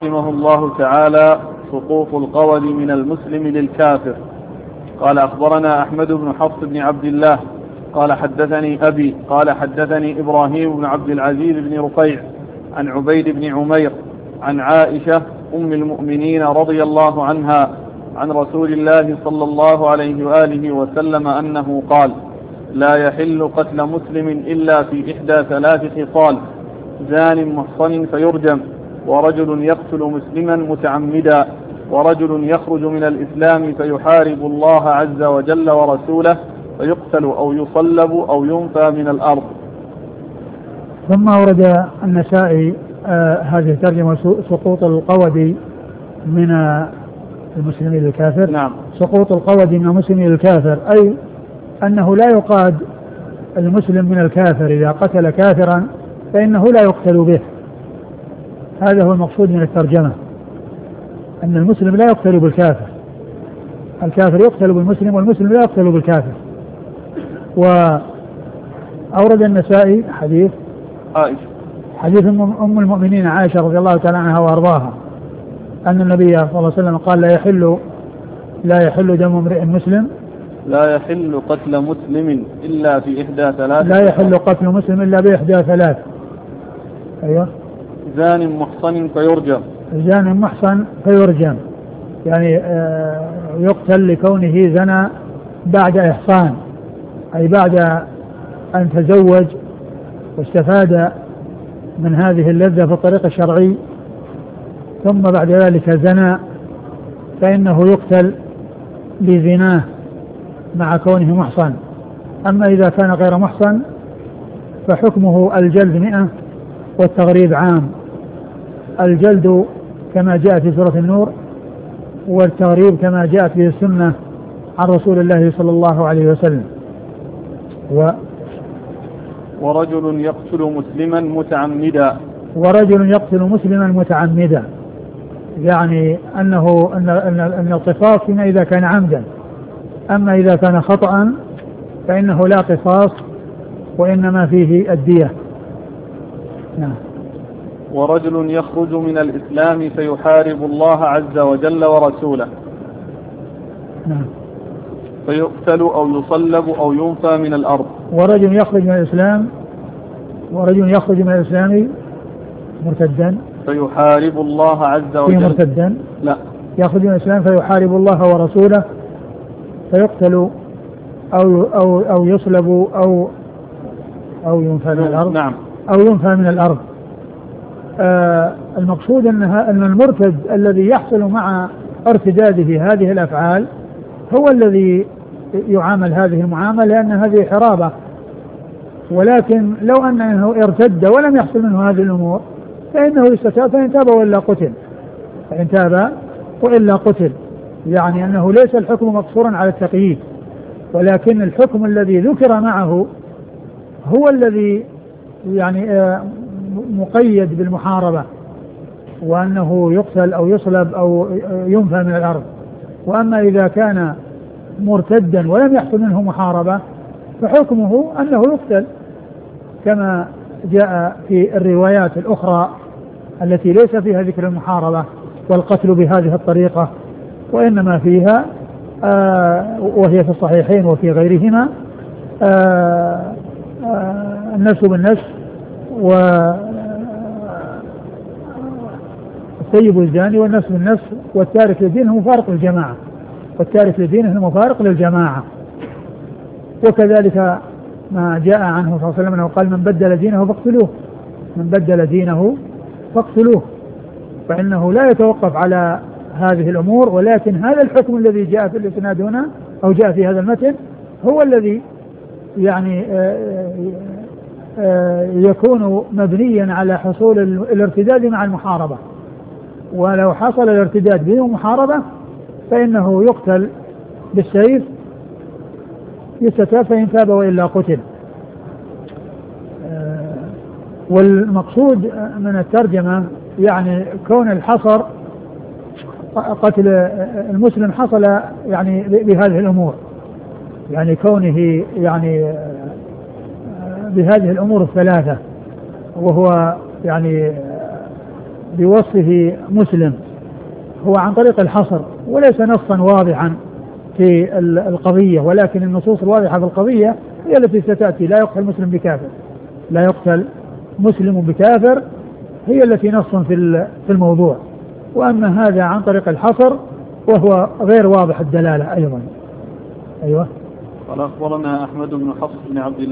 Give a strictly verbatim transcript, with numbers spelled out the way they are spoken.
رحمه الله تعالى سقوط القود من المسلم للكافر. قال أخبرنا أحمد بن حفص بن عبد الله قال حدثني أبي قال حدثني إبراهيم بن عبد العزيز بن رفيع عن عبيد بن عمير عن عائشة أم المؤمنين رضي الله عنها عن رسول الله صلى الله عليه وآله وسلم أنه قال: لا يحل قتل مسلم إلا في إحدى ثلاث خصال: زان محصن فيرجم، ورجل يقتل مسلما متعمدا، ورجل يخرج من الإسلام فيحارب الله عز وجل ورسوله فيقتل أو يصلب أو ينفى من الأرض. ثم ورد النسائي آه هذه ترجمة سقوط القود من المسلم للكافر. نعم. سقوط القود من المسلم للكافر أي أنه لا يقاد المسلم من الكافر، إذا قتل كافرا فإنه لا يقتل به. هذا هو المقصود من الترجمة، أن المسلم لا يقتل بالكافر، الكافر يقتل بالمسلم والمسلم لا يقتل بالكافر. وأورد النسائي حديث عائشة حديث أم المؤمنين عائشة رضي الله تعالى عنها وأرضاها أن النبي صلى الله عليه وسلم قال: لا يحل لا يحل دم امرئ مسلم لا يحل قتل مسلم إلا في إحدى ثلاث لا يحل قتل مسلم إلا بإحدى ثلاث. أيوه. زان محصن فيرجم. زان محصن فيرجم يعني آه يقتل لكونه زنى بعد إحصان، أي بعد أن تزوج واستفاد من هذه اللذة في الطريق الشرعي ثم بعد ذلك زنى، فإنه يقتل لزناه مع كونه محصن. أما إذا كان غير محصن فحكمه الجلد مئة والتغريب عام. الجلد كما جاء في سورة النور، والتغريب كما جاءت به السنة عن رسول الله صلى الله عليه وسلم. و ورجل يقتل مسلما متعمدا ورجل يقتل مسلما متعمدا يعني أنه أن أن القصاص فيما إذا كان عمدا، أما إذا كان خطأ فإنه لا قصاص وإنما فيه الدية. نعم. ورجل يخرج من الإسلام فيحارب الله عز وجل ورسوله. نعم. فيقتل أو يصلب أو ينفى من الأرض. ورجل يخرج من الإسلام ورجل يخرج من الإسلام مرتدا فيحارب الله عز وجل. مرتدا لا يخرج من الإسلام فيحارب الله ورسوله فيقتل أو أو أو يصلب أو أو ينفى من الأرض. نعم. أو ينفى من الأرض. آه المقصود أنها أن المرتد الذي يحصل مع ارتداده هذه الأفعال هو الذي يعامل هذه المعاملة، لأن هذه حرابة. ولكن لو أنه ارتد ولم يحصل منه هذه الأمور فإنه يستتاب، فإن تاب وإلا قتل فإن تاب وإلا قتل يعني أنه ليس الحكم مقصورا على التقييد، ولكن الحكم الذي ذكر معه هو الذي يعني آه مقيد بالمحاربة، وأنه يقتل أو يصلب أو ينفى من الأرض. وأما إذا كان مرتدا ولم يحصل منه محاربة فحكمه أنه يقتل كما جاء في الروايات الأخرى التي ليس فيها ذكر المحاربة والقتل بهذه الطريقة، وإنما فيها آه وهي في الصحيحين وفي غيرهما آه آه النفس بالنفس، والسيب الزاني والنفس بالنفس والتارك لدينه مفارق للجماعة والتارك لدينه المفارق للجماعة. وكذلك ما جاء عنه صلى الله عليه وسلم أنه قال: من بدل دينه فاقتلوه من بدل دينه فاقتلوه فإنه لا يتوقف على هذه الأمور، ولكن هذا الحكم الذي جاء في الإسناد هنا أو جاء في هذا المتن هو الذي يعني آآ آآ يكون مبنيا على حصول الارتداد مع المحاربة. ولو حصل الارتداد بدون محاربة فإنه يقتل بالسيف يستتاب فإن تاب وإلا قتل. والمقصود من الترجمة يعني كون الحصر قتل المسلم حصل يعني بهذه الأمور، يعني كونه يعني بهذه الأمور الثلاثة، وهو يعني بوصفه مسلم هو عن طريق الحصر وليس نصا واضحا في القضية، ولكن النصوص الواضحة في القضية هي التي ستأتي. لا يقتل مسلم بكافر، لا يقتل مسلم بكافر، هي التي نص في في الموضوع. وأما هذا عن طريق الحصر وهو غير واضح الدلالة أيضا. أيوة. قال أخبرنا أحمد بن حفص بن عبد الله